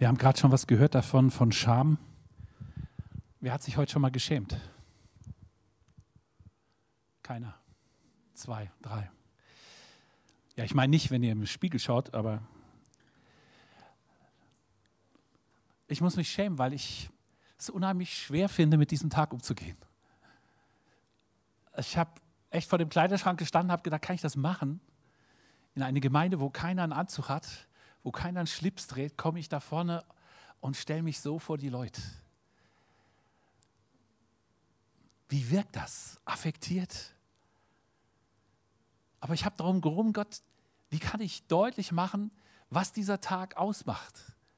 Wir haben gerade schon was gehört davon, von Scham. Wer hat sich heute schon mal geschämt? Keiner. 2, 3. Ja, ich meine nicht, wenn ihr im Spiegel schaut, aber ich muss mich schämen, weil ich es unheimlich schwer finde, mit diesem Tag umzugehen. Ich habe echt vor dem Kleiderschrank gestanden und habe gedacht, kann ich das machen? In eine Gemeinde, wo keiner einen Anzug hat, wo keiner einen Schlips dreht, komme ich da vorne und stelle mich so vor die Leute. Wie wirkt das? Affektiert? Aber ich habe darum gerungen, Gott, wie kann ich deutlich machen, was dieser Tag ausmacht?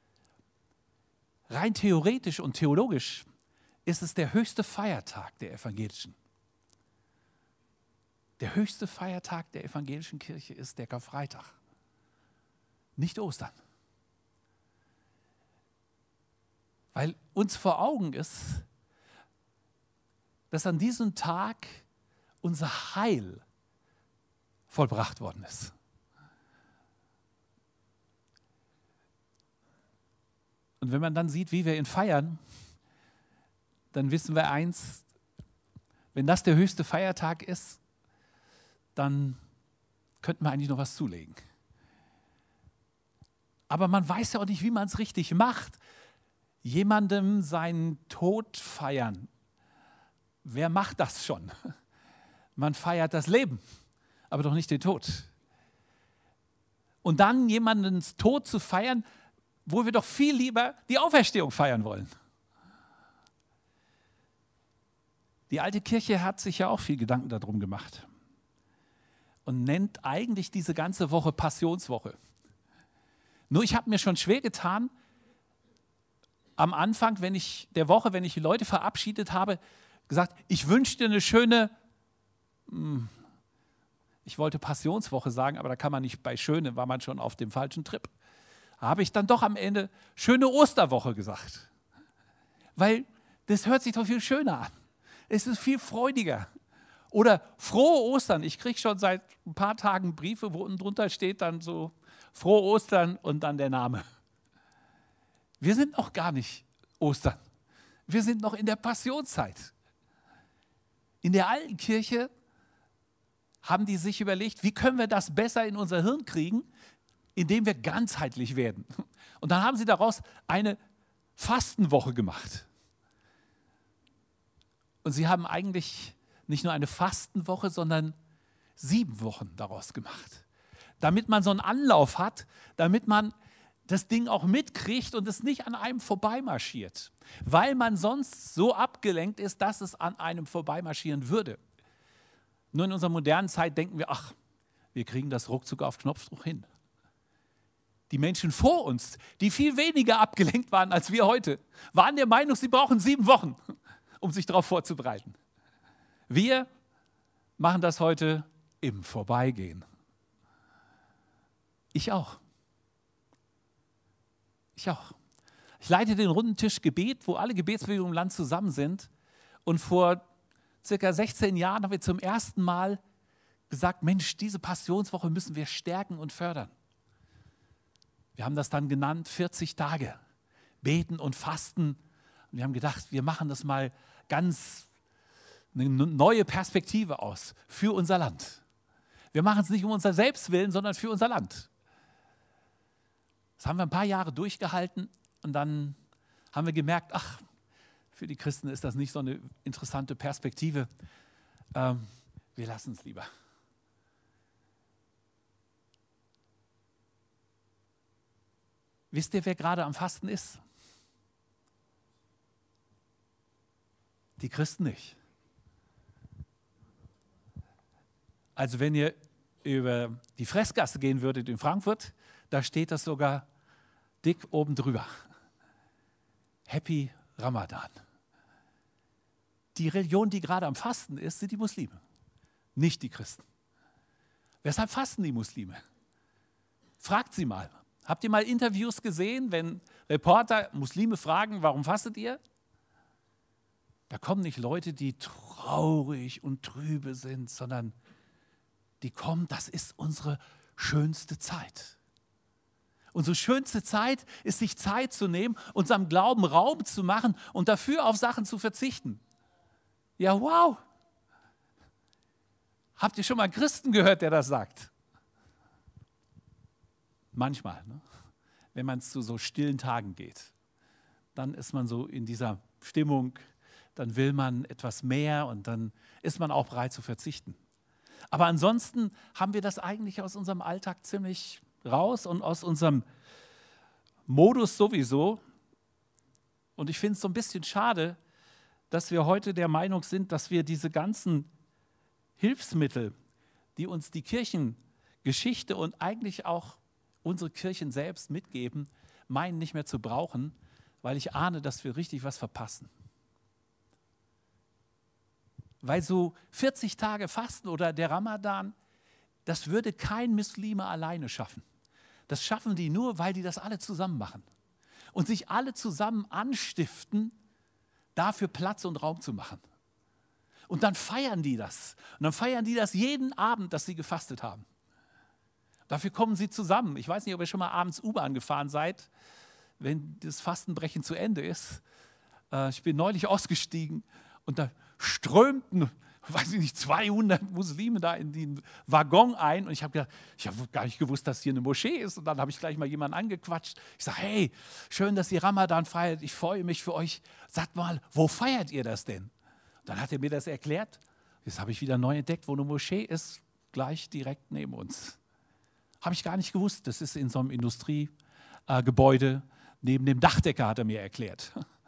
Rein theoretisch und theologisch ist es der höchste Feiertag der Evangelischen. Der höchste Feiertag der Evangelischen Kirche ist der Karfreitag, nicht Ostern. Weil uns vor Augen ist, dass an diesem Tag unser Heil vollbracht worden ist. Und wenn man dann sieht, wie wir ihn feiern, dann wissen wir eins, wenn das der höchste Feiertag ist, dann könnten wir eigentlich noch was zulegen. Aber man weiß ja auch nicht, wie man es richtig macht. Jemandem seinen Tod feiern. Wer macht das schon? Man feiert das Leben, aber doch nicht den Tod. Und dann jemandens Tod zu feiern, wo wir doch viel lieber die Auferstehung feiern wollen. Die alte Kirche hat sich ja auch viel Gedanken darum gemacht und nennt eigentlich diese ganze Woche Passionswoche. Nur ich habe mir schon schwer getan, am Anfang wenn ich die Leute verabschiedet habe, gesagt, ich wünsche dir eine schöne, ich wollte Passionswoche sagen, aber da kann man nicht bei schöne, war man schon auf dem falschen Trip. Habe ich dann doch am Ende schöne Osterwoche gesagt. Weil das hört sich doch viel schöner an. Es ist viel freudiger. Oder frohe Ostern. Ich kriege schon seit ein paar Tagen Briefe, wo unten drunter steht dann so frohe Ostern und dann der Name. Wir sind noch gar nicht Ostern. Wir sind noch in der Passionszeit. In der alten Kirche haben die sich überlegt, wie können wir das besser in unser Hirn kriegen, indem wir ganzheitlich werden. Und dann haben sie daraus eine Fastenwoche gemacht. Und sie haben eigentlich nicht nur eine Fastenwoche, sondern 7 Wochen daraus gemacht. Damit man so einen Anlauf hat, damit man das Ding auch mitkriegt und es nicht an einem vorbeimarschiert. Weil man sonst so abgelenkt ist, dass es an einem vorbeimarschieren würde. Nur in unserer modernen Zeit denken wir, ach, wir kriegen das ruckzuck auf Knopfdruck hin. Die Menschen vor uns, die viel weniger abgelenkt waren als wir heute, waren der Meinung, sie brauchen 7 Wochen, um sich darauf vorzubereiten. Wir machen das heute im Vorbeigehen. Ich auch. Ich leite den runden Tisch Gebet, wo alle Gebetsbewegungen im Land zusammen sind. Und vor circa 16 Jahren haben wir zum ersten Mal gesagt, Mensch, diese Passionswoche müssen wir stärken und fördern. Wir haben das dann genannt, 40 Tage, beten und fasten. Und wir haben gedacht, wir machen das mal ganz eine neue Perspektive aus für unser Land. Wir machen es nicht um unser Selbstwillen, sondern für unser Land. Das haben wir ein paar Jahre durchgehalten und dann haben wir gemerkt, ach, für die Christen ist das nicht so eine interessante Perspektive. Wir lassen es lieber. Wisst ihr, wer gerade am Fasten ist? Die Christen nicht. Also wenn ihr über die Fressgasse gehen würdet in Frankfurt, da steht das sogar dick oben drüber. Happy Ramadan. Die Religion, die gerade am Fasten ist, sind die Muslime, nicht die Christen. Weshalb fasten die Muslime? Fragt sie mal. Habt ihr mal Interviews gesehen, wenn Reporter Muslime fragen, warum fastet ihr? Da kommen nicht Leute, die traurig und trübe sind, sondern die kommen, das ist unsere schönste Zeit. Unsere schönste Zeit ist, sich Zeit zu nehmen, unserem Glauben Raum zu machen und dafür auf Sachen zu verzichten. Ja, wow. Habt ihr schon mal einen Christen gehört, der das sagt? Manchmal, ne? Wenn man zu so stillen Tagen geht, dann ist man so in dieser Stimmung, dann will man etwas mehr und dann ist man auch bereit zu verzichten. Aber ansonsten haben wir das eigentlich aus unserem Alltag ziemlich raus und aus unserem Modus sowieso. Und ich finde es so ein bisschen schade, dass wir heute der Meinung sind, dass wir diese ganzen Hilfsmittel, die uns die Kirchengeschichte und eigentlich auch unsere Kirchen selbst mitgeben, meinen nicht mehr zu brauchen, weil ich ahne, dass wir richtig was verpassen. Weil so 40 Tage Fasten oder der Ramadan, das würde kein Muslime alleine schaffen. Das schaffen die nur, weil die das alle zusammen machen. Und sich alle zusammen anstiften, dafür Platz und Raum zu machen. Und dann feiern die das. Und dann feiern die das jeden Abend, dass sie gefastet haben. Dafür kommen sie zusammen. Ich weiß nicht, ob ihr schon mal abends U-Bahn gefahren seid, wenn das Fastenbrechen zu Ende ist. Ich bin neulich ausgestiegen und da strömten, weiß ich nicht, 200 Muslime da in den Waggon ein. Und ich habe gar nicht gewusst, dass hier eine Moschee ist. Und dann habe ich gleich mal jemanden angequatscht. Ich sage, hey, schön, dass ihr Ramadan feiert. Ich freue mich für euch. Sagt mal, wo feiert ihr das denn? Dann hat er mir das erklärt. Jetzt habe ich wieder neu entdeckt, wo eine Moschee ist, gleich direkt neben uns. Habe ich gar nicht gewusst. Das ist in so einem Industriegebäude neben dem Dachdecker, hat er mir erklärt.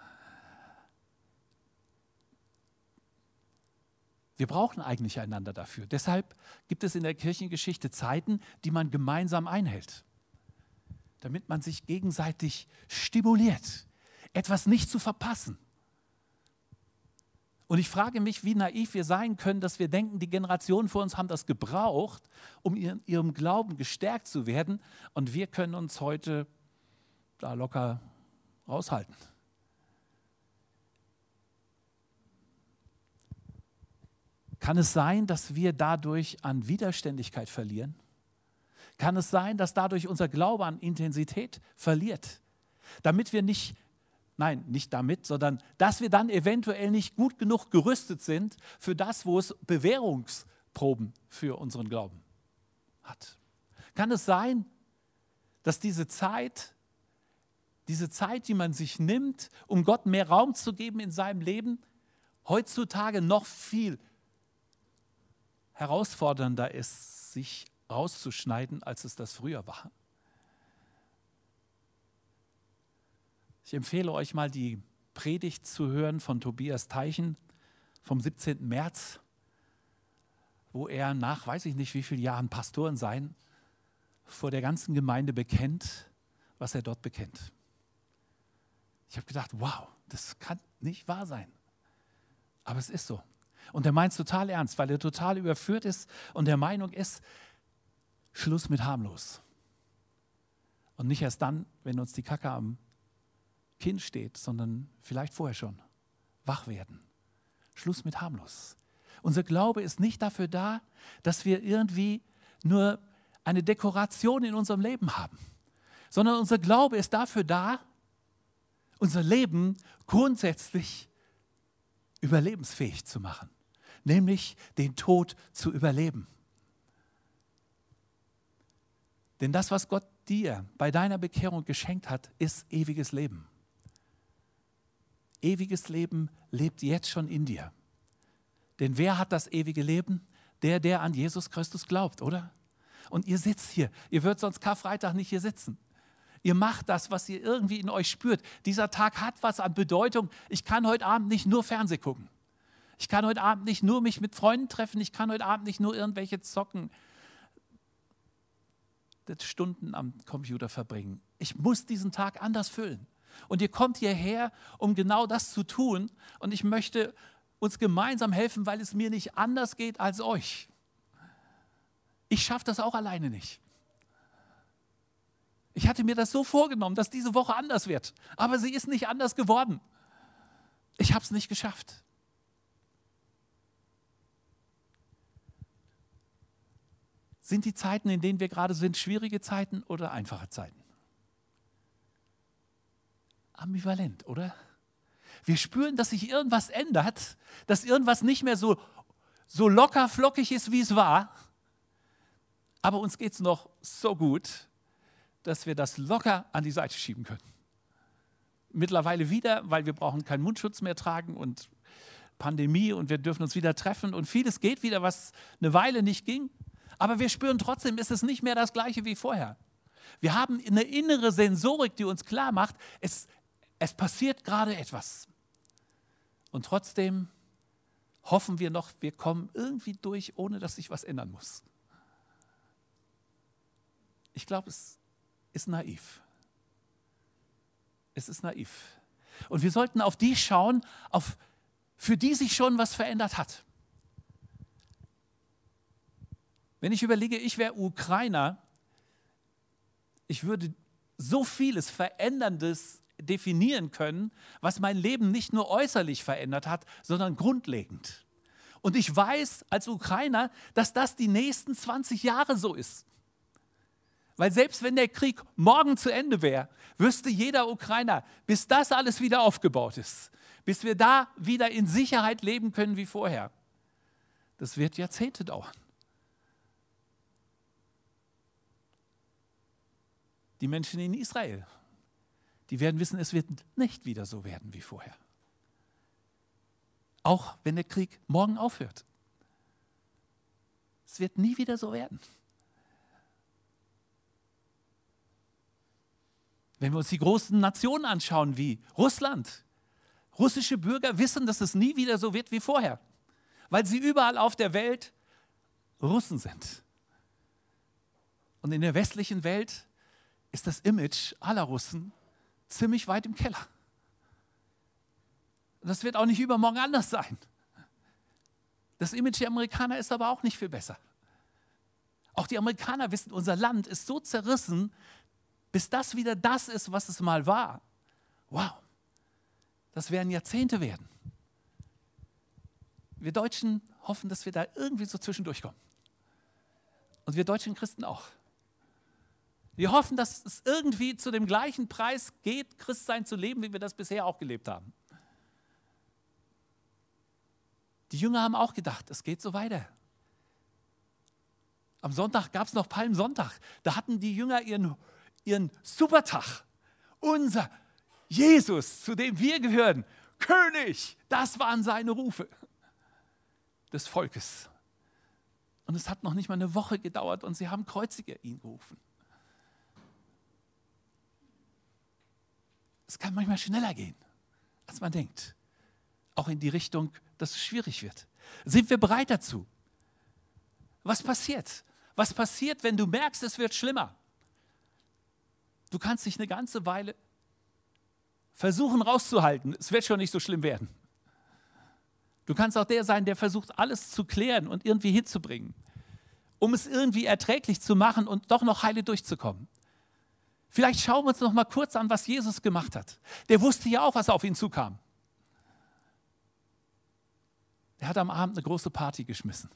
Wir brauchen eigentlich einander dafür. Deshalb gibt es in der Kirchengeschichte Zeiten, die man gemeinsam einhält, damit man sich gegenseitig stimuliert, etwas nicht zu verpassen. Und ich frage mich, wie naiv wir sein können, dass wir denken, die Generationen vor uns haben das gebraucht, um in ihrem Glauben gestärkt zu werden. Und wir können uns heute da locker raushalten. Kann es sein, dass wir dadurch an Widerständigkeit verlieren? Kann es sein, dass dadurch unser Glaube an Intensität verliert? Damit wir nicht damit, sondern dass wir dann eventuell nicht gut genug gerüstet sind für das, wo es Bewährungsproben für unseren Glauben hat. Kann es sein, dass diese Zeit, die man sich nimmt, um Gott mehr Raum zu geben in seinem Leben, heutzutage noch viel herausfordernder ist, sich rauszuschneiden, als es das früher war? Ich empfehle euch mal, die Predigt zu hören von Tobias Teichen vom 17. März, wo er nach, weiß ich nicht wie vielen Jahren Pastoren sein, vor der ganzen Gemeinde bekennt, was er dort bekennt. Ich habe gedacht, wow, das kann nicht wahr sein. Aber es ist so. Und er meint es total ernst, weil er total überführt ist und der Meinung ist, Schluss mit harmlos. Und nicht erst dann, wenn uns die Kacke am Kinn steht, sondern vielleicht vorher schon. Wach werden. Schluss mit harmlos. Unser Glaube ist nicht dafür da, dass wir irgendwie nur eine Dekoration in unserem Leben haben, sondern unser Glaube ist dafür da, unser Leben grundsätzlich überlebensfähig zu machen, nämlich den Tod zu überleben. Denn das, was Gott dir bei deiner Bekehrung geschenkt hat, ist ewiges Leben. Ewiges Leben lebt jetzt schon in dir. Denn wer hat das ewige Leben? Der an Jesus Christus glaubt, oder? Und ihr sitzt hier. Ihr würdet sonst Karfreitag nicht hier sitzen. Ihr macht das, was ihr irgendwie in euch spürt. Dieser Tag hat was an Bedeutung. Ich kann heute Abend nicht nur Fernsehen gucken. Ich kann heute Abend nicht nur mich mit Freunden treffen. Ich kann heute Abend nicht nur irgendwelche zocken, Stunden am Computer verbringen. Ich muss diesen Tag anders füllen. Und ihr kommt hierher, um genau das zu tun. Und ich möchte uns gemeinsam helfen, weil es mir nicht anders geht als euch. Ich schaffe das auch alleine nicht. Ich hatte mir das so vorgenommen, dass diese Woche anders wird. Aber sie ist nicht anders geworden. Ich habe es nicht geschafft. Sind die Zeiten, in denen wir gerade sind, schwierige Zeiten oder einfache Zeiten? ambivalent, oder? Wir spüren, dass sich irgendwas ändert, dass irgendwas nicht mehr so locker flockig ist, wie es war. Aber uns geht es noch so gut, dass wir das locker an die Seite schieben können. Mittlerweile wieder, weil wir brauchen keinen Mundschutz mehr tragen und Pandemie und wir dürfen uns wieder treffen und vieles geht wieder, was eine Weile nicht ging. Aber wir spüren trotzdem, ist es nicht mehr das Gleiche wie vorher. Wir haben eine innere Sensorik, die uns klar macht, es passiert gerade etwas. Und trotzdem hoffen wir noch, wir kommen irgendwie durch, ohne dass sich was ändern muss. Ich glaube, es ist naiv. Es ist naiv. Und wir sollten auf die schauen, für die sich schon was verändert hat. Wenn ich überlege, ich wäre Ukrainer, ich würde so vieles Veränderndes definieren können, was mein Leben nicht nur äußerlich verändert hat, sondern grundlegend. Und ich weiß als Ukrainer, dass das die nächsten 20 Jahre so ist. Weil selbst wenn der Krieg morgen zu Ende wäre, wüsste jeder Ukrainer, bis das alles wieder aufgebaut ist, bis wir da wieder in Sicherheit leben können wie vorher, das wird Jahrzehnte dauern. Die Menschen in Israel, die werden wissen, es wird nicht wieder so werden wie vorher. Auch wenn der Krieg morgen aufhört. Es wird nie wieder so werden. Wenn wir uns die großen Nationen anschauen wie Russland, russische Bürger wissen, dass es nie wieder so wird wie vorher, weil sie überall auf der Welt Russen sind. Und in der westlichen Welt ist das Image aller Russen ziemlich weit im Keller. Und das wird auch nicht übermorgen anders sein. Das Image der Amerikaner ist aber auch nicht viel besser. Auch die Amerikaner wissen, unser Land ist so zerrissen, bis das wieder das ist, was es mal war. Wow, das werden Jahrzehnte werden. Wir Deutschen hoffen, dass wir da irgendwie so zwischendurch kommen. Und wir deutschen Christen auch. Wir hoffen, dass es irgendwie zu dem gleichen Preis geht, Christsein zu leben, wie wir das bisher auch gelebt haben. Die Jünger haben auch gedacht, es geht so weiter. Am Sonntag gab es noch Palmsonntag. Da hatten die Jünger ihren Supertag. Unser Jesus, zu dem wir gehören, König, das waren seine Rufe des Volkes. Und es hat noch nicht mal eine Woche gedauert und sie haben Kreuziger ihn gerufen. Es kann manchmal schneller gehen, als man denkt. Auch in die Richtung, dass es schwierig wird. Sind wir bereit dazu? Was passiert? Was passiert, wenn du merkst, es wird schlimmer? Du kannst dich eine ganze Weile versuchen rauszuhalten. Es wird schon nicht so schlimm werden. Du kannst auch der sein, der versucht, alles zu klären und irgendwie hinzubringen, um es irgendwie erträglich zu machen und doch noch heile durchzukommen. Vielleicht schauen wir uns noch mal kurz an, was Jesus gemacht hat. Der wusste ja auch, was auf ihn zukam. Er hat am Abend eine große Party geschmissen.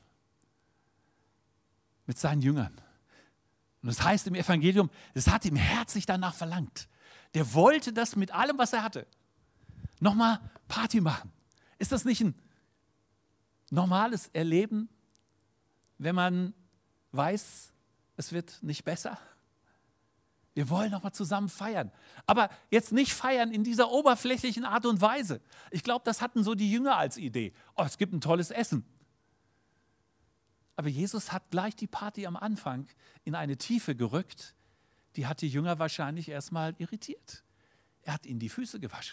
Mit seinen Jüngern. Und das heißt im Evangelium, es hat ihm herzlich danach verlangt. Der wollte das mit allem, was er hatte, nochmal Party machen. Ist das nicht ein normales Erleben, wenn man weiß, es wird nicht besser? Wir wollen nochmal zusammen feiern. Aber jetzt nicht feiern in dieser oberflächlichen Art und Weise. Ich glaube, das hatten so die Jünger als Idee. Oh, es gibt ein tolles Essen. Aber Jesus hat gleich die Party am Anfang in eine Tiefe gerückt, die hat die Jünger wahrscheinlich erstmal irritiert. Er hat ihnen die Füße gewaschen.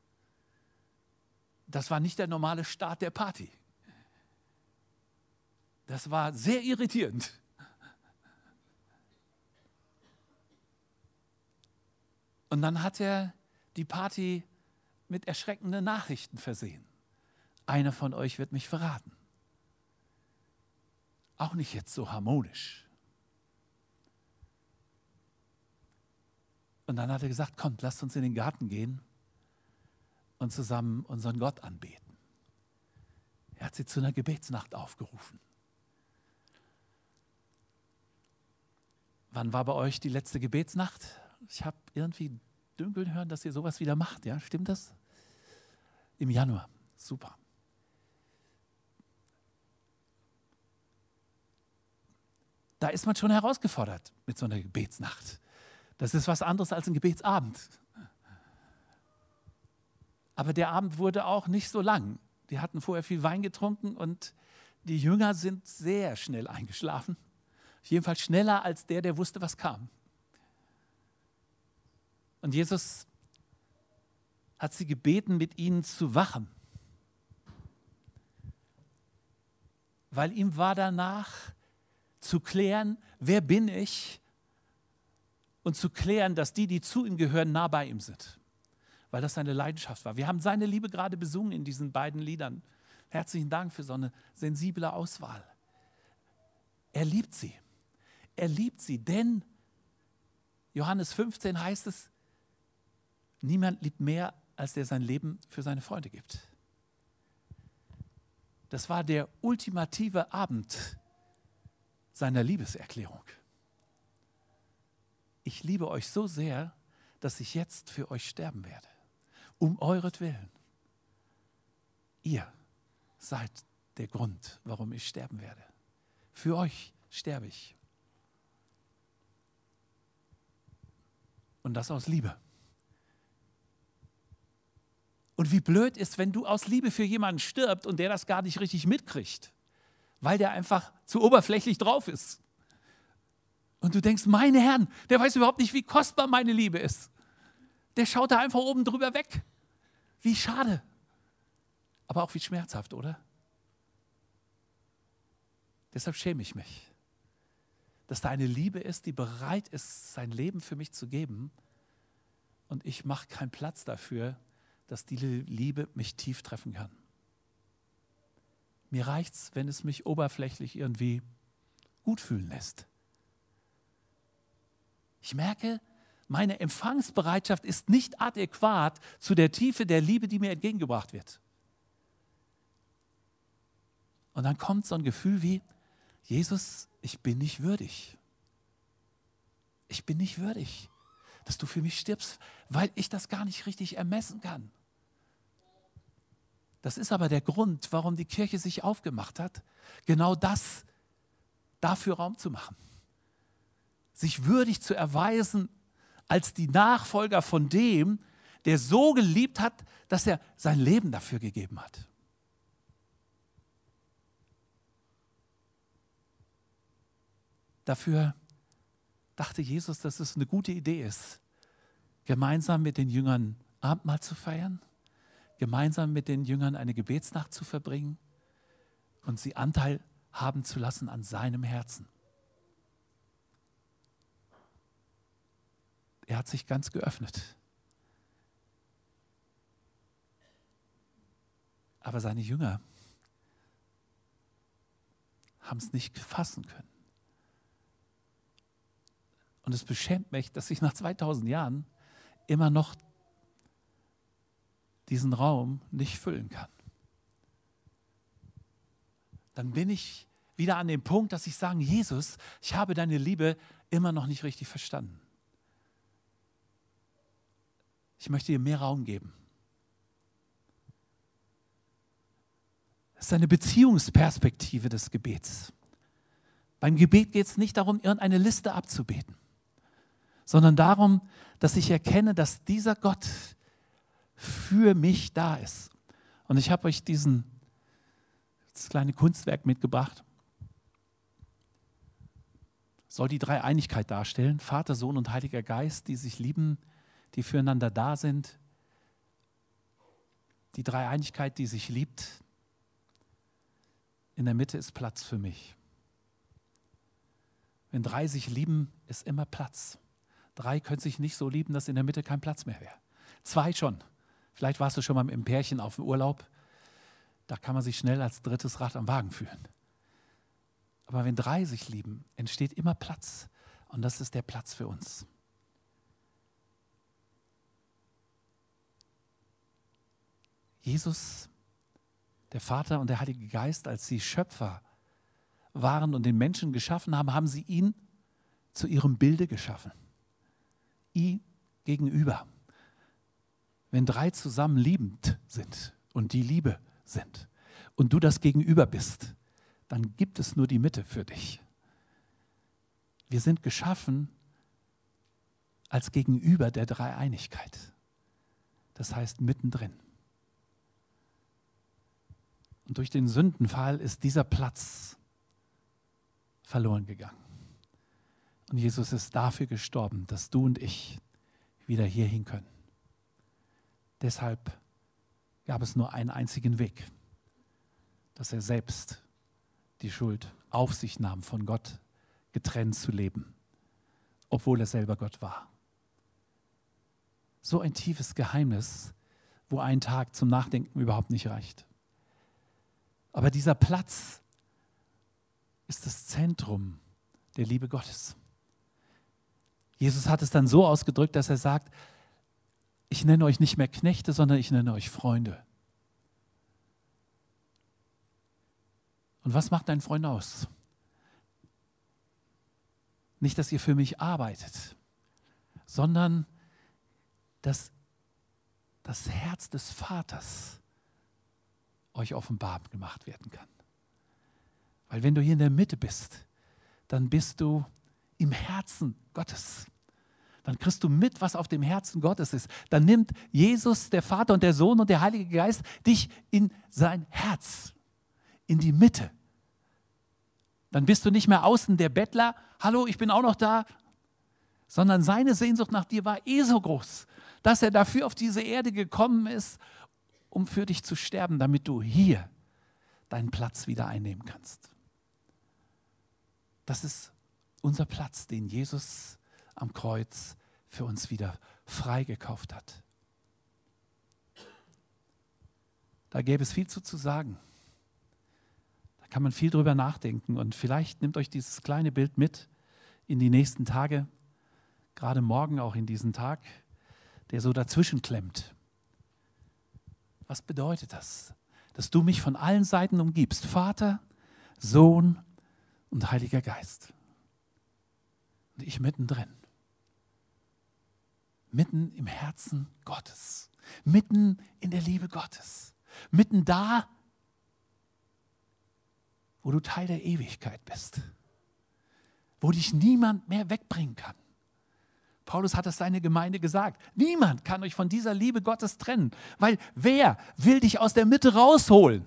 Das war nicht der normale Start der Party. Das war sehr irritierend. Und dann hat er die Party mit erschreckenden Nachrichten versehen. Einer von euch wird mich verraten. Auch nicht jetzt so harmonisch. Und dann hat er gesagt, kommt, lasst uns in den Garten gehen und zusammen unseren Gott anbeten. Er hat sie zu einer Gebetsnacht aufgerufen. Wann war bei euch die letzte Gebetsnacht? Ich habe irgendwie Dünkeln hören, dass ihr sowas wieder macht. Ja, stimmt das? Im Januar. Super. Da ist man schon herausgefordert mit so einer Gebetsnacht. Das ist was anderes als ein Gebetsabend. Aber der Abend wurde auch nicht so lang. Die hatten vorher viel Wein getrunken und die Jünger sind sehr schnell eingeschlafen. Jedenfalls schneller als der wusste, was kam. Und Jesus hat sie gebeten, mit ihnen zu wachen. Weil ihm war danach zu klären, wer bin ich? Und zu klären, dass die zu ihm gehören, nah bei ihm sind. Weil das seine Leidenschaft war. Wir haben seine Liebe gerade besungen in diesen beiden Liedern. Herzlichen Dank für so eine sensible Auswahl. Er liebt sie. Er liebt sie, denn Johannes 15 heißt es, niemand liebt mehr, als der sein Leben für seine Freunde gibt. Das war der ultimative Abend seiner Liebeserklärung. Ich liebe euch so sehr, dass ich jetzt für euch sterben werde. Um euretwillen. Ihr seid der Grund, warum ich sterben werde. Für euch sterbe ich. Und das aus Liebe. Und wie blöd ist, wenn du aus Liebe für jemanden stirbst und der das gar nicht richtig mitkriegt, weil der einfach zu oberflächlich drauf ist. Und du denkst, meine Herren, der weiß überhaupt nicht, wie kostbar meine Liebe ist. Der schaut da einfach oben drüber weg. Wie schade. Aber auch wie schmerzhaft, oder? Deshalb schäme ich mich, dass da eine Liebe ist, die bereit ist, sein Leben für mich zu geben. Und ich mache keinen Platz dafür, dass diese Liebe mich tief treffen kann. Mir reicht es, wenn es mich oberflächlich irgendwie gut fühlen lässt. Ich merke, meine Empfangsbereitschaft ist nicht adäquat zu der Tiefe der Liebe, die mir entgegengebracht wird. Und dann kommt so ein Gefühl wie, Jesus, ich bin nicht würdig. Ich bin nicht würdig, dass du für mich stirbst, weil ich das gar nicht richtig ermessen kann. Das ist aber der Grund, warum die Kirche sich aufgemacht hat, genau das dafür Raum zu machen. Sich würdig zu erweisen als die Nachfolger von dem, der so geliebt hat, dass er sein Leben dafür gegeben hat. Dafür dachte Jesus, dass es eine gute Idee ist, gemeinsam mit den Jüngern Abendmahl zu feiern, gemeinsam mit den Jüngern eine Gebetsnacht zu verbringen und sie Anteil haben zu lassen an seinem Herzen. Er hat sich ganz geöffnet. Aber seine Jünger haben es nicht fassen können. Und es beschämt mich, dass ich nach 2000 Jahren immer noch diesen Raum nicht füllen kann. Dann bin ich wieder an dem Punkt, dass ich sage, Jesus, ich habe deine Liebe immer noch nicht richtig verstanden. Ich möchte dir mehr Raum geben. Das ist eine Beziehungsperspektive des Gebets. Beim Gebet geht es nicht darum, irgendeine Liste abzubeten, sondern darum, dass ich erkenne, dass dieser Gott für mich da ist. Und ich habe euch das kleine Kunstwerk mitgebracht. Soll die Dreieinigkeit darstellen, Vater, Sohn und Heiliger Geist, die sich lieben, die füreinander da sind. Die Dreieinigkeit, die sich liebt. In der Mitte ist Platz für mich. Wenn drei sich lieben, ist immer Platz. Drei können sich nicht so lieben, dass in der Mitte kein Platz mehr wäre. Zwei schon. Vielleicht warst du schon mal im Pärchen auf dem Urlaub. Da kann man sich schnell als drittes Rad am Wagen fühlen. Aber wenn drei sich lieben, entsteht immer Platz. Und das ist der Platz für uns. Jesus, der Vater und der Heilige Geist, als sie Schöpfer waren und den Menschen geschaffen haben, haben sie ihn zu ihrem Bilde geschaffen. Ihm gegenüber. Wenn 3 zusammen liebend sind und die Liebe sind und du das Gegenüber bist, dann gibt es nur die Mitte für dich. Wir sind geschaffen als Gegenüber der Dreieinigkeit. Das heißt mittendrin. Und durch den Sündenfall ist dieser Platz verloren gegangen. Und Jesus ist dafür gestorben, dass du und ich wieder hierhin können. Deshalb gab es nur einen einzigen Weg, dass er selbst die Schuld auf sich nahm, von Gott getrennt zu leben, obwohl er selber Gott war. So ein tiefes Geheimnis, wo ein Tag zum Nachdenken überhaupt nicht reicht. Aber dieser Platz ist das Zentrum der Liebe Gottes. Jesus hat es dann so ausgedrückt, dass er sagt, ich nenne euch nicht mehr Knechte, sondern ich nenne euch Freunde. Und was macht ein Freund aus? Nicht, dass ihr für mich arbeitet, sondern dass das Herz des Vaters euch offenbar gemacht werden kann. Weil wenn du hier in der Mitte bist, dann bist du im Herzen Gottes. Dann kriegst du mit, was auf dem Herzen Gottes ist. Dann nimmt Jesus, der Vater und der Sohn und der Heilige Geist dich in sein Herz, in die Mitte. Dann bist du nicht mehr außen der Bettler, hallo, ich bin auch noch da, sondern seine Sehnsucht nach dir war so groß, dass er dafür auf diese Erde gekommen ist, um für dich zu sterben, damit du hier deinen Platz wieder einnehmen kannst. Das ist unser Platz, den Jesus am Kreuz für uns wieder freigekauft hat. Da gäbe es viel zu sagen. Da kann man viel drüber nachdenken und vielleicht nimmt euch dieses kleine Bild mit in die nächsten Tage, gerade morgen auch in diesen Tag, der so dazwischen klemmt. Was bedeutet das? Dass du mich von allen Seiten umgibst, Vater, Sohn und Heiliger Geist. Und ich mittendrin. Mitten im Herzen Gottes. Mitten in der Liebe Gottes. Mitten da, wo du Teil der Ewigkeit bist. Wo dich niemand mehr wegbringen kann. Paulus hat es seiner Gemeinde gesagt. Niemand kann euch von dieser Liebe Gottes trennen. Weil wer will dich aus der Mitte rausholen?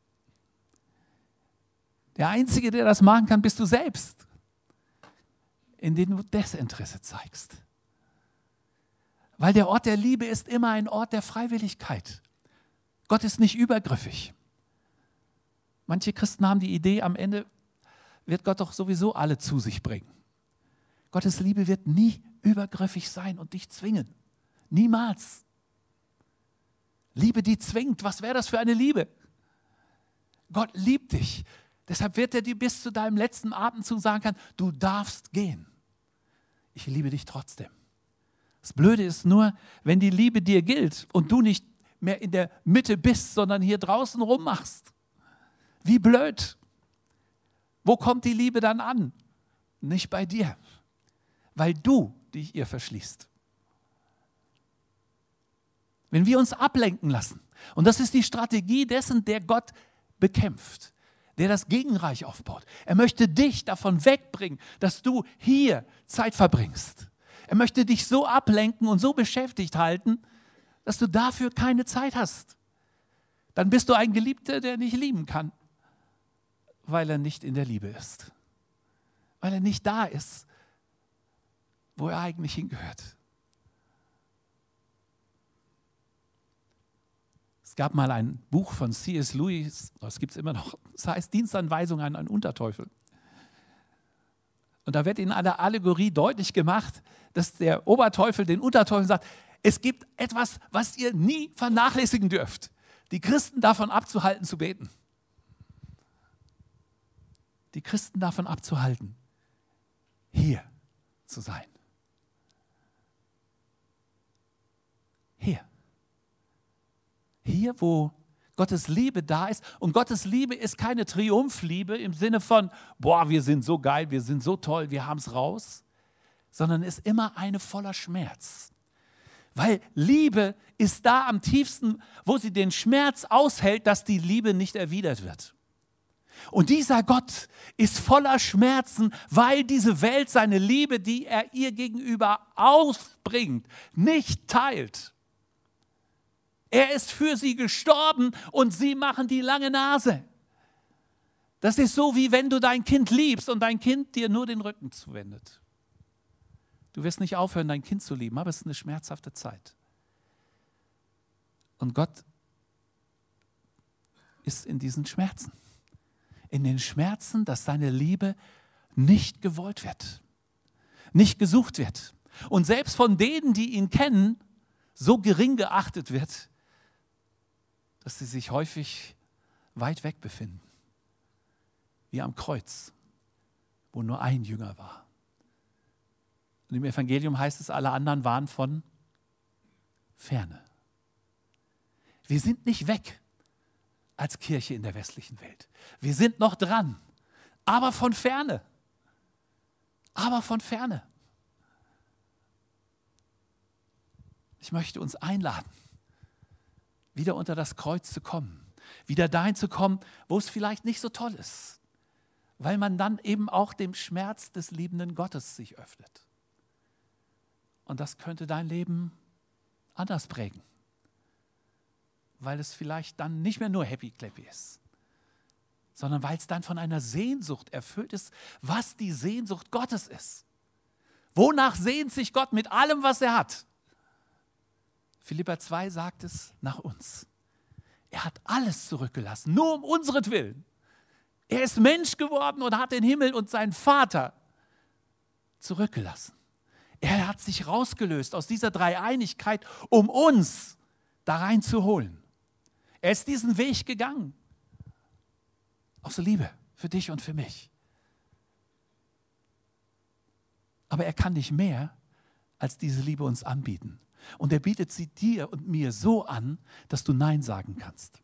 Der Einzige, der das machen kann, bist du selbst. Indem du Desinteresse zeigst. Weil der Ort der Liebe ist immer ein Ort der Freiwilligkeit. Gott ist nicht übergriffig. Manche Christen haben die Idee, am Ende wird Gott doch sowieso alle zu sich bringen. Gottes Liebe wird nie übergriffig sein und dich zwingen. Niemals. Liebe, die zwingt. Was wäre das für eine Liebe? Gott liebt dich. Deshalb wird er dir bis zu deinem letzten Atemzug sagen können, du darfst gehen. Ich liebe dich trotzdem. Das Blöde ist nur, wenn die Liebe dir gilt und du nicht mehr in der Mitte bist, sondern hier draußen rummachst. Wie blöd. Wo kommt die Liebe dann an? Nicht bei dir, weil du dich ihr verschließt. Wenn wir uns ablenken lassen, und das ist die Strategie dessen, der Gott bekämpft, der das Gegenreich aufbaut. Er möchte dich davon wegbringen, dass du hier Zeit verbringst. Er möchte dich so ablenken und so beschäftigt halten, dass du dafür keine Zeit hast. Dann bist du ein Geliebter, der nicht lieben kann, weil er nicht in der Liebe ist. Weil er nicht da ist, wo er eigentlich hingehört. Es gab mal ein Buch von C.S. Lewis, das gibt es immer noch, das heißt Dienstanweisung an einen Unterteufel. Und da wird in einer Allegorie deutlich gemacht, dass der Oberteufel den Unterteufel sagt, es gibt etwas, was ihr nie vernachlässigen dürft. Die Christen davon abzuhalten, zu beten. Die Christen davon abzuhalten, hier zu sein. Hier. Hier, wo Gottes Liebe da ist. Und Gottes Liebe ist keine Triumphliebe im Sinne von, boah, wir sind so geil, wir sind so toll, wir haben es raus. Sondern ist immer eine voller Schmerz. Weil Liebe ist da am tiefsten, wo sie den Schmerz aushält, dass die Liebe nicht erwidert wird. Und dieser Gott ist voller Schmerzen, weil diese Welt seine Liebe, die er ihr gegenüber aufbringt, nicht teilt. Er ist für sie gestorben und sie machen die lange Nase. Das ist so, wie wenn du dein Kind liebst und dein Kind dir nur den Rücken zuwendet. Du wirst nicht aufhören, dein Kind zu lieben, aber es ist eine schmerzhafte Zeit. Und Gott ist in diesen Schmerzen. In den Schmerzen, dass seine Liebe nicht gewollt wird, nicht gesucht wird. Und selbst von denen, die ihn kennen, so gering geachtet wird, dass sie sich häufig weit weg befinden. Wie am Kreuz, wo nur ein Jünger war. Und im Evangelium heißt es, alle anderen waren von Ferne. Wir sind nicht weg als Kirche in der westlichen Welt. Wir sind noch dran, aber von Ferne. Aber von Ferne. Ich möchte uns einladen, wieder unter das Kreuz zu kommen, wieder dahin zu kommen, wo es vielleicht nicht so toll ist, weil man dann eben auch dem Schmerz des liebenden Gottes sich öffnet. Und das könnte dein Leben anders prägen, weil es vielleicht dann nicht mehr nur happy-clappy ist, sondern weil es dann von einer Sehnsucht erfüllt ist, was die Sehnsucht Gottes ist. Wonach sehnt sich Gott mit allem, was er hat? Philipper 2 sagt es nach uns. Er hat alles zurückgelassen, nur um unsretwillen. Er ist Mensch geworden und hat den Himmel und seinen Vater zurückgelassen. Er hat sich rausgelöst aus dieser Dreieinigkeit, um uns da reinzuholen. Er ist diesen Weg gegangen. Aus Liebe für dich und für mich. Aber er kann nicht mehr als diese Liebe uns anbieten. Und er bietet sie dir und mir so an, dass du Nein sagen kannst.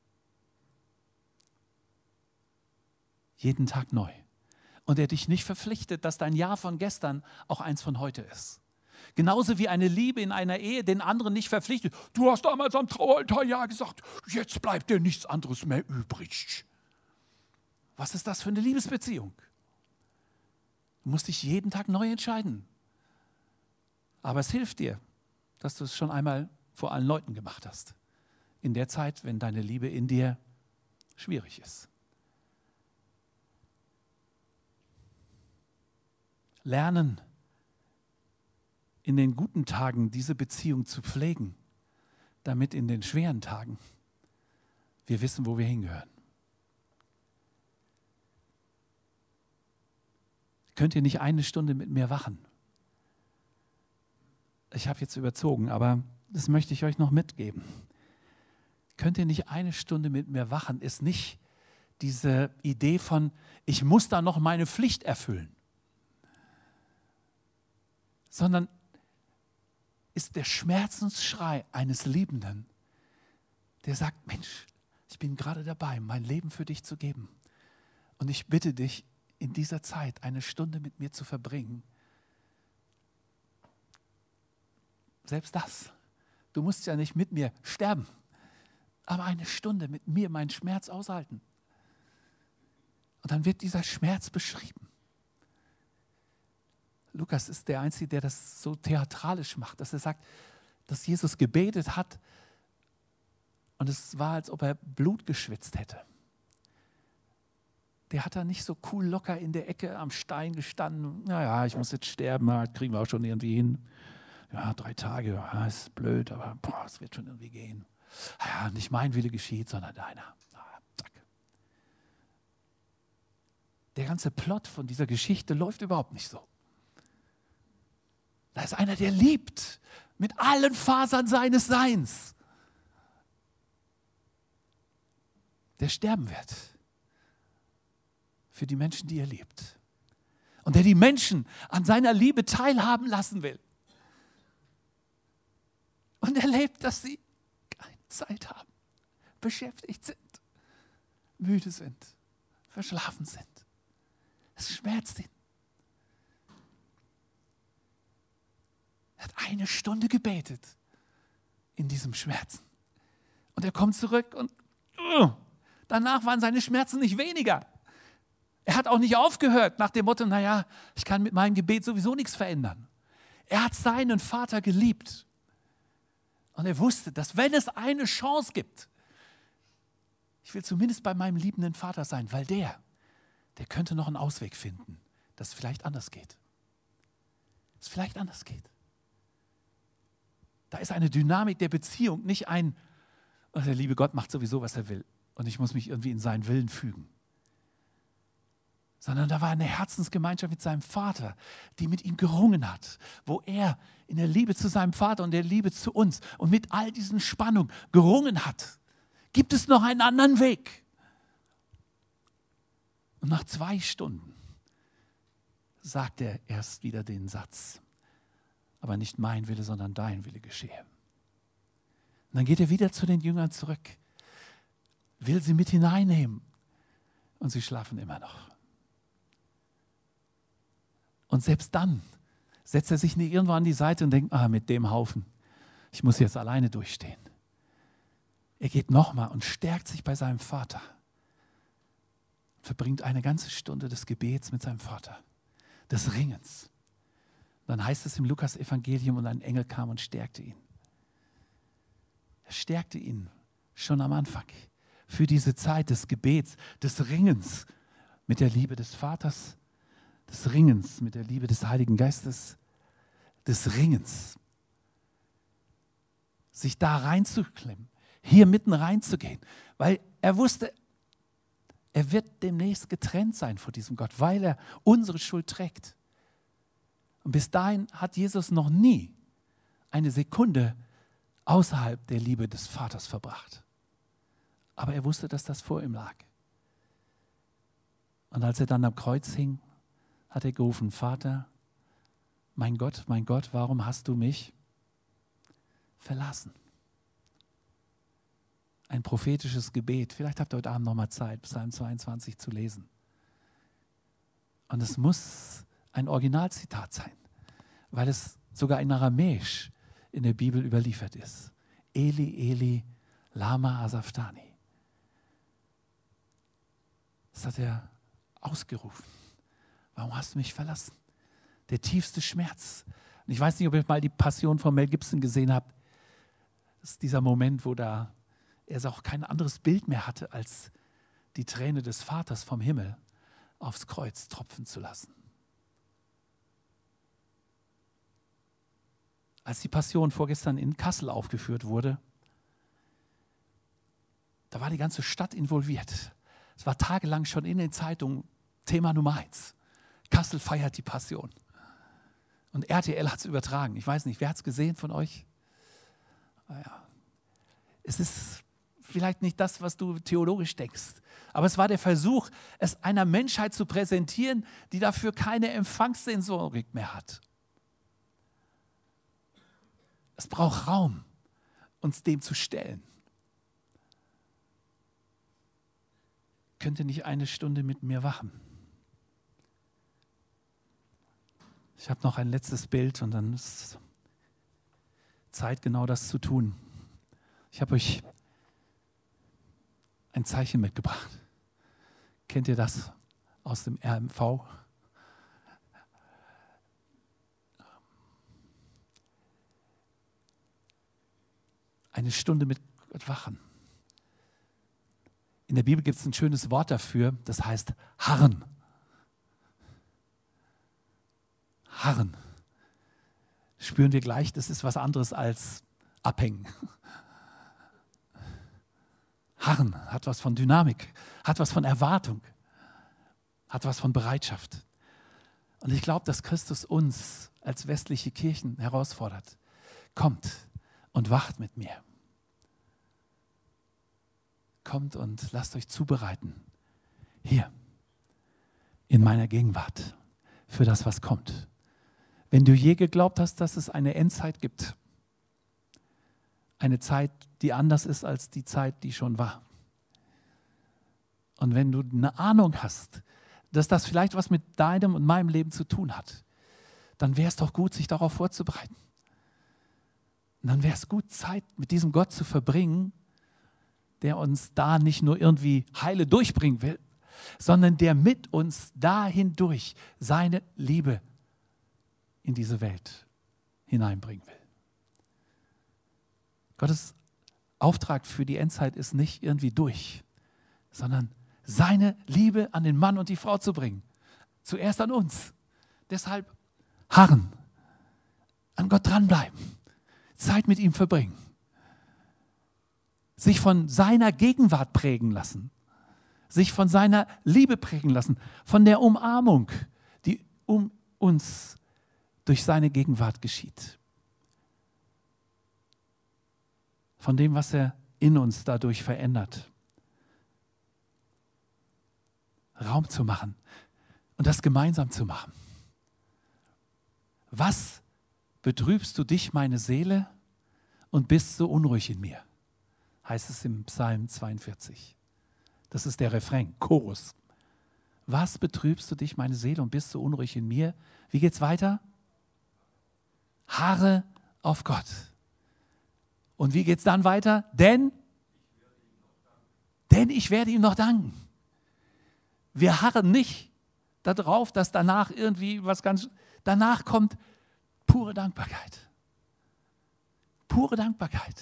Jeden Tag neu. Und er dich nicht verpflichtet, dass dein Ja von gestern auch eins von heute ist. Genauso wie eine Liebe in einer Ehe den anderen nicht verpflichtet. Du hast damals am Traualtar Ja gesagt, jetzt bleibt dir nichts anderes mehr übrig. Was ist das für eine Liebesbeziehung? Du musst dich jeden Tag neu entscheiden. Aber es hilft dir, dass du es schon einmal vor allen Leuten gemacht hast. In der Zeit, wenn deine Liebe in dir schwierig ist. Lernen, in den guten Tagen diese Beziehung zu pflegen, damit in den schweren Tagen wir wissen, wo wir hingehören. Könnt ihr nicht eine Stunde mit mir wachen? Ich habe jetzt überzogen, aber das möchte ich euch noch mitgeben. Könnt ihr nicht eine Stunde mit mir wachen? Ist nicht diese Idee von, ich muss da noch meine Pflicht erfüllen, sondern ist der Schmerzensschrei eines Liebenden, der sagt, Mensch, ich bin gerade dabei, mein Leben für dich zu geben. Und ich bitte dich, in dieser Zeit eine Stunde mit mir zu verbringen. Selbst das. Du musst ja nicht mit mir sterben, aber eine Stunde mit mir meinen Schmerz aushalten. Und dann wird dieser Schmerz beschrieben. Lukas ist der Einzige, der das so theatralisch macht, dass er sagt, dass Jesus gebetet hat und es war, als ob er Blut geschwitzt hätte. Der hat da nicht so cool locker in der Ecke am Stein gestanden. Naja, ich muss jetzt sterben, das kriegen wir auch schon irgendwie hin. Ja, 3 Tage, ja, ist blöd, aber es wird schon irgendwie gehen. Ja, nicht mein Wille geschieht, sondern deiner. Zack. Der ganze Plot von dieser Geschichte läuft überhaupt nicht so. Da ist einer, der liebt mit allen Fasern seines Seins, der sterben wird für die Menschen, die er liebt. Und der die Menschen an seiner Liebe teilhaben lassen will. Und erlebt, dass sie keine Zeit haben, beschäftigt sind, müde sind, verschlafen sind. Es schmerzt ihn. Er hat eine Stunde gebetet in diesem Schmerzen. Und er kommt zurück und danach waren seine Schmerzen nicht weniger. Er hat auch nicht aufgehört nach dem Motto, naja, ich kann mit meinem Gebet sowieso nichts verändern. Er hat seinen Vater geliebt. Und er wusste, dass wenn es eine Chance gibt, ich will zumindest bei meinem liebenden Vater sein, weil der könnte noch einen Ausweg finden, dass es vielleicht anders geht. Dass es vielleicht anders geht. Da ist eine Dynamik der Beziehung, nicht ein, oh, der liebe Gott macht sowieso, was er will und ich muss mich irgendwie in seinen Willen fügen. Sondern da war eine Herzensgemeinschaft mit seinem Vater, die mit ihm gerungen hat, wo er in der Liebe zu seinem Vater und der Liebe zu uns und mit all diesen Spannungen gerungen hat. Gibt es noch einen anderen Weg? Und nach 2 Stunden sagt er erst wieder den Satz, aber nicht mein Wille, sondern dein Wille geschehe. Und dann geht er wieder zu den Jüngern zurück, will sie mit hineinnehmen und sie schlafen immer noch. Und selbst dann setzt er sich nicht irgendwo an die Seite und denkt, mit dem Haufen, ich muss jetzt alleine durchstehen. Er geht nochmal und stärkt sich bei seinem Vater. Verbringt eine ganze Stunde des Gebets mit seinem Vater, des Ringens. Dann heißt es im Lukas-Evangelium, und ein Engel kam und stärkte ihn. Er stärkte ihn schon am Anfang für diese Zeit des Gebets, des Ringens mit der Liebe des Vaters, des Ringens mit der Liebe des Heiligen Geistes, des Ringens. Sich da reinzuklemmen, hier mitten reinzugehen, weil er wusste, er wird demnächst getrennt sein von diesem Gott, weil er unsere Schuld trägt. Und bis dahin hat Jesus noch nie eine Sekunde außerhalb der Liebe des Vaters verbracht. Aber er wusste, dass das vor ihm lag. Und als er dann am Kreuz hing, hat er gerufen, Vater, mein Gott, warum hast du mich verlassen? Ein prophetisches Gebet. Vielleicht habt ihr heute Abend noch mal Zeit, Psalm 22 zu lesen. Und es muss ein Originalzitat sein, weil es sogar in Aramäisch in der Bibel überliefert ist. Eli, Eli, lama asafdani. Das hat er ausgerufen. Warum hast du mich verlassen? Der tiefste Schmerz. Und ich weiß nicht, ob ihr mal die Passion von Mel Gibson gesehen habt. Das ist dieser Moment, wo da er auch kein anderes Bild mehr hatte, als die Träne des Vaters vom Himmel aufs Kreuz tropfen zu lassen. Als die Passion vorgestern in Kassel aufgeführt wurde, da war die ganze Stadt involviert. Es war tagelang schon in den Zeitungen Thema Nummer 1. Kassel feiert die Passion. Und RTL hat es übertragen. Ich weiß nicht, wer hat es gesehen von euch? Naja. Es ist vielleicht nicht das, was du theologisch denkst. Aber es war der Versuch, es einer Menschheit zu präsentieren, die dafür keine Empfangssensorik mehr hat. Es braucht Raum, uns dem zu stellen. Könnt ihr nicht eine Stunde mit mir wachen? Ich habe noch ein letztes Bild und dann ist Zeit, genau das zu tun. Ich habe euch ein Zeichen mitgebracht. Kennt ihr das aus dem RMV? Eine Stunde mit Gott wachen. In der Bibel gibt es ein schönes Wort dafür, das heißt harren. Harren. Spüren wir gleich, das ist was anderes als abhängen. Harren hat was von Dynamik, hat was von Erwartung, hat was von Bereitschaft. Und ich glaube, dass Christus uns als westliche Kirchen herausfordert. Kommt und wacht mit mir. Kommt und lasst euch zubereiten. Hier, in meiner Gegenwart, für das, was kommt. Wenn du je geglaubt hast, dass es eine Endzeit gibt, eine Zeit, die anders ist als die Zeit, die schon war. Und wenn du eine Ahnung hast, dass das vielleicht was mit deinem und meinem Leben zu tun hat, dann wäre es doch gut, sich darauf vorzubereiten. Und dann wäre es gut, Zeit mit diesem Gott zu verbringen, der uns da nicht nur irgendwie heile durchbringen will, sondern der mit uns dahin durch seine Liebe in diese Welt hineinbringen will. Gottes Auftrag für die Endzeit ist nicht irgendwie durch, sondern seine Liebe an den Mann und die Frau zu bringen. Zuerst an uns. Deshalb harren, an Gott dranbleiben, Zeit mit ihm verbringen, sich von seiner Gegenwart prägen lassen, sich von seiner Liebe prägen lassen, von der Umarmung, die um uns durch seine Gegenwart geschieht. Von dem, was er in uns dadurch verändert. Raum zu machen und das gemeinsam zu machen. Was betrübst du dich, meine Seele, und bist so unruhig in mir? Heißt es im Psalm 42. Das ist der Refrain, Chorus. Was betrübst du dich, meine Seele, und bist so unruhig in mir? Wie geht's weiter? Harre auf Gott. Und wie geht's dann weiter? Denn ich werde ihm noch danken. Wir harren nicht darauf, dass danach irgendwie was ganz... Danach kommt pure Dankbarkeit. Pure Dankbarkeit.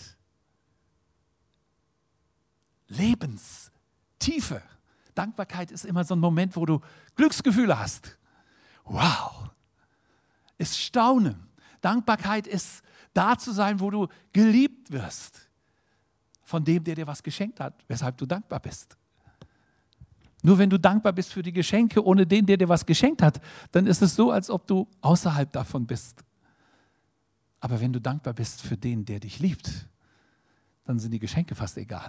Lebenstiefe. Dankbarkeit ist immer so ein Moment, wo du Glücksgefühle hast. Wow. Ist Staunen. Dankbarkeit ist da zu sein, wo du geliebt wirst. Von dem, der dir was geschenkt hat, weshalb du dankbar bist. Nur wenn du dankbar bist für die Geschenke, ohne den, der dir was geschenkt hat, dann ist es so, als ob du außerhalb davon bist. Aber wenn du dankbar bist für den, der dich liebt, dann sind die Geschenke fast egal.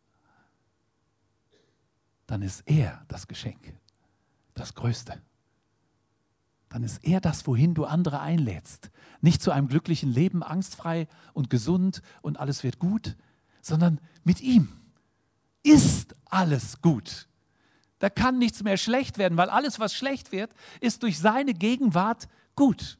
Dann ist er das Geschenk, das Größte. Dann ist er das, wohin du andere einlädst. Nicht zu einem glücklichen Leben, angstfrei und gesund und alles wird gut, sondern mit ihm ist alles gut. Da kann nichts mehr schlecht werden, weil alles, was schlecht wird, ist durch seine Gegenwart gut.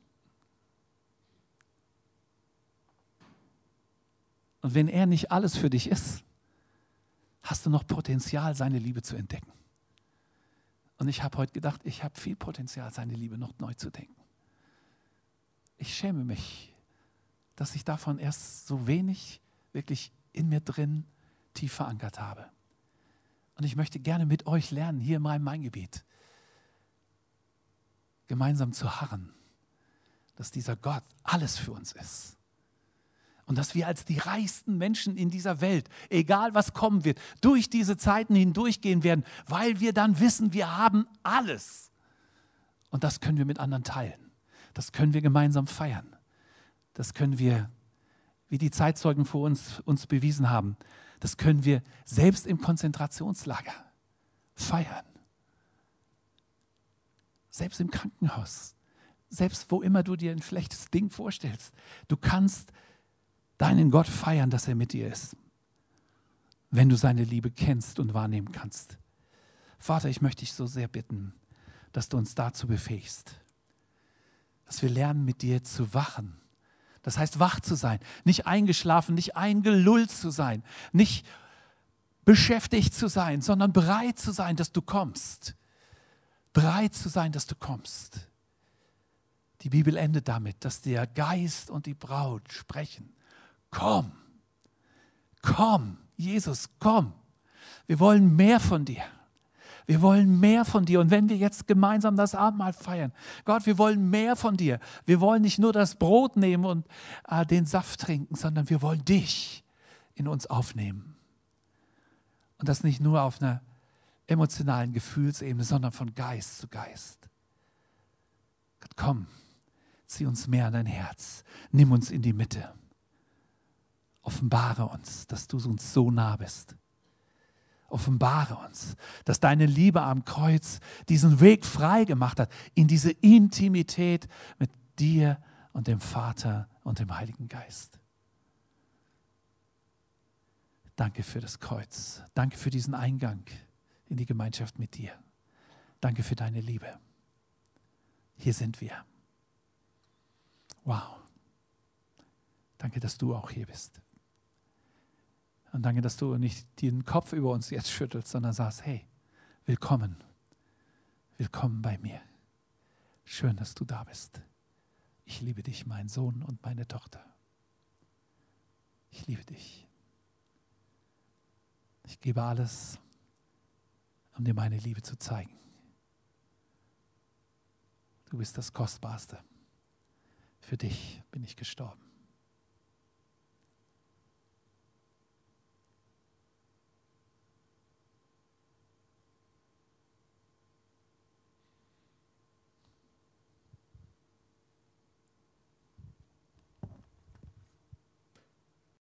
Und wenn er nicht alles für dich ist, hast du noch Potenzial, seine Liebe zu entdecken. Und ich habe heute gedacht, ich habe viel Potenzial, seine Liebe noch neu zu denken. Ich schäme mich, dass ich davon erst so wenig wirklich in mir drin tief verankert habe. Und ich möchte gerne mit euch lernen, hier in meinem Main-Gebiet, gemeinsam zu harren, dass dieser Gott alles für uns ist. Und dass wir als die reichsten Menschen in dieser Welt, egal was kommen wird, durch diese Zeiten hindurchgehen werden, weil wir dann wissen, wir haben alles. Und das können wir mit anderen teilen. Das können wir gemeinsam feiern. Das können wir, wie die Zeitzeugen vor uns bewiesen haben, das können wir selbst im Konzentrationslager feiern. Selbst im Krankenhaus. Selbst wo immer du dir ein schlechtes Ding vorstellst. Du kannst deinen Gott feiern, dass er mit dir ist. Wenn du seine Liebe kennst und wahrnehmen kannst. Vater, ich möchte dich so sehr bitten, dass du uns dazu befähigst. Dass wir lernen, mit dir zu wachen. Das heißt, wach zu sein, nicht eingeschlafen, nicht eingelullt zu sein, nicht beschäftigt zu sein, sondern bereit zu sein, dass du kommst. Bereit zu sein, dass du kommst. Die Bibel endet damit, dass der Geist und die Braut sprechen. Komm, komm, Jesus, komm. Wir wollen mehr von dir. Wir wollen mehr von dir. Und wenn wir jetzt gemeinsam das Abendmahl feiern, Gott, wir wollen mehr von dir. Wir wollen nicht nur das Brot nehmen und den Saft trinken, sondern wir wollen dich in uns aufnehmen. Und das nicht nur auf einer emotionalen Gefühlsebene, sondern von Geist zu Geist. Gott, komm, zieh uns mehr an dein Herz. Nimm uns in die Mitte. Offenbare uns, dass du uns so nah bist. Offenbare uns, dass deine Liebe am Kreuz diesen Weg frei gemacht hat in diese Intimität mit dir und dem Vater und dem Heiligen Geist. Danke für das Kreuz. Danke für diesen Eingang in die Gemeinschaft mit dir. Danke für deine Liebe. Hier sind wir. Wow. Danke, dass du auch hier bist. Und danke, dass du nicht den Kopf über uns jetzt schüttelst, sondern sagst, hey, willkommen. Willkommen bei mir. Schön, dass du da bist. Ich liebe dich, mein Sohn und meine Tochter. Ich liebe dich. Ich gebe alles, um dir meine Liebe zu zeigen. Du bist das Kostbarste. Für dich bin ich gestorben.